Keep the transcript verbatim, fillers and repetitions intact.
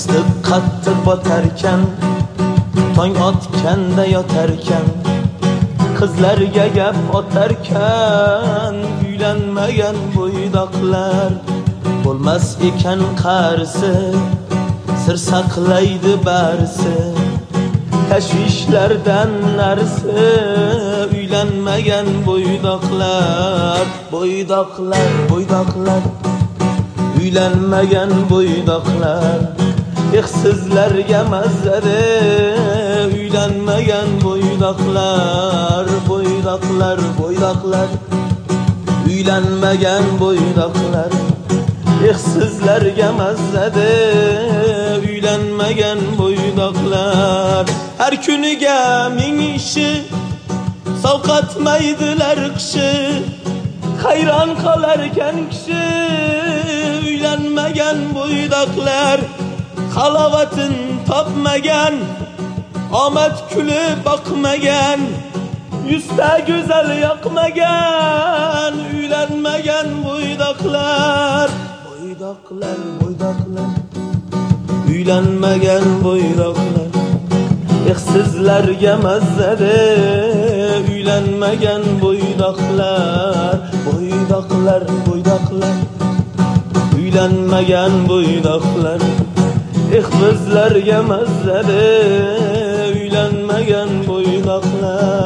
Yastık qattiq botarkan, tong otganda yotarkan, qizlarga gap otarkan, uylanmagan bo'ydoqlar bo'lmas ekan qarisi, sir saqlaydi barisi, tashvishlardan narsi, uylanmagan bo'ydoqlar, bo'ydoqlar, bo'ydoqlar, uylanmagan bo'ydoqlar, ehsizlarga mazza-de, uylanmagan bo'ydoqlar, bo'ydoqlar, bo'ydoqlar, uylanmagan bo'ydoqlar, ehsizlarga mazza-de, uylanmagan bo'ydoqlar. Har kuniga ming ishi, sovqatmaydilar qishi, hayron qolarkan kishi, uylanmagan bo'ydoqlar, halovatin topmagan, omad kulib boqmagan, yuzta go'zal yoqmagan, uylanmagan bo'ydoqlar, bo'ydoqlar, bo'ydoqlar, uylanmagan bo'ydoqlar, ehsizlarga mazza-de, uylanmagan bo'ydoqlar, bo'ydoqlar, bo'ydoqlar, uylanmagan bo'ydoqlar, ehsizlarga mazza-de, uylanmagan bo'ydoqlar.